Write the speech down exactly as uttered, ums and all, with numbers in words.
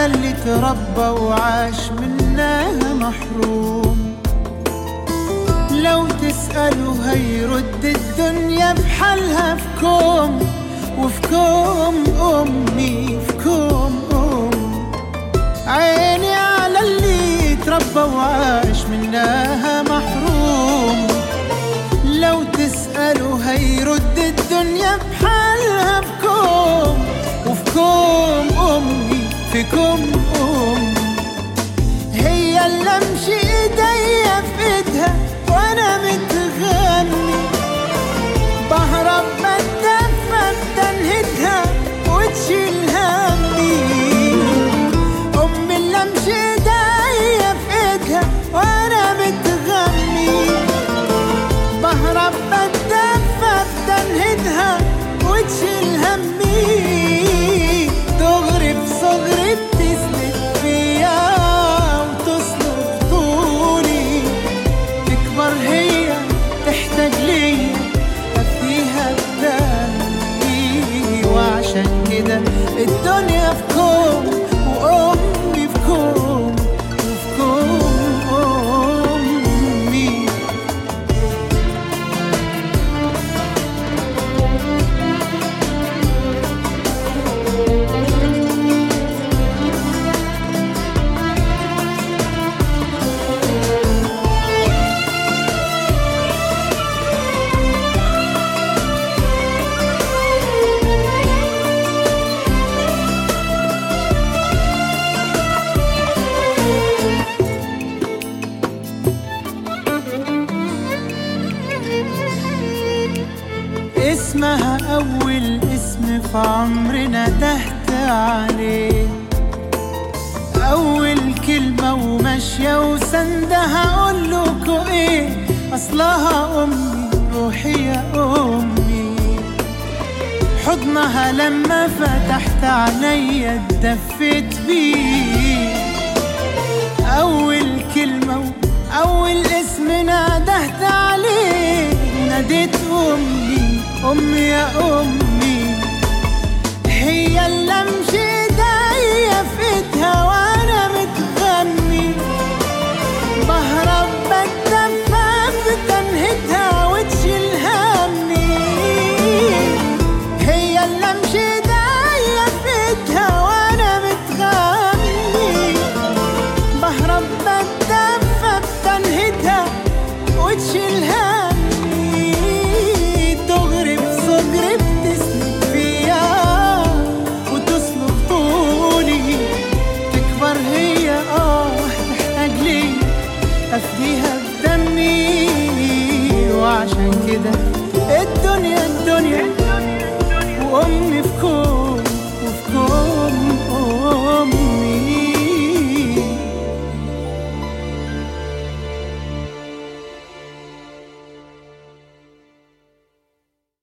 على اللي تربى وعاش منها محروم. لو تسأله هيرد الدنيا بحالها في كوم، وفي كوم أمي في كوم أم. عيني على اللي تربى وعاش منها محروم. لو تسأله هيرد الدنيا بحالها في كوم، وفي كوم أمي في كوم أم. هي اللي امشي ايديا في ايدها وانا متغني، بهرب بتدفى بتنهدها وتشيل همي. امي اللي امشي ايديا في ايدها وانا متغني، بهرب بتدفى بتنهدها وتشيل همي. دغري بصغري بتسند فيا وتصلب طولي، تكبر هي تحتاج ليا افديها بدمي. وعشان كده الدنيا في كوم وامي في كوم وفي كوم امي. اسمها أول اسم في عمرنا تهت عليه، أول كلمة وماشية وسندها أقولكوا إيه. أصلها أمي روحي يا أمي، حضنها لما فتحت عينيا اتدفيت بيه. أول كلمة وأول اسم نادهت عليه، ناديت أمي أمي يا أمي. هي اللي امشي ايديا في ايدها وانا متغني، بهرب بتدفى بتنهدها وتشيل همي. هي اللي امشي ايديا في ايدها وانا متغني، بهرب بتدفى بتنهدها وتشيل همي. دغري بصغري بتسند فيا وتصلب طولي، تكبر هي اه تحتاج لي افديها بدمي. وعشان كده الدنيا الدنيا وامي في كوم وفي كوم امي.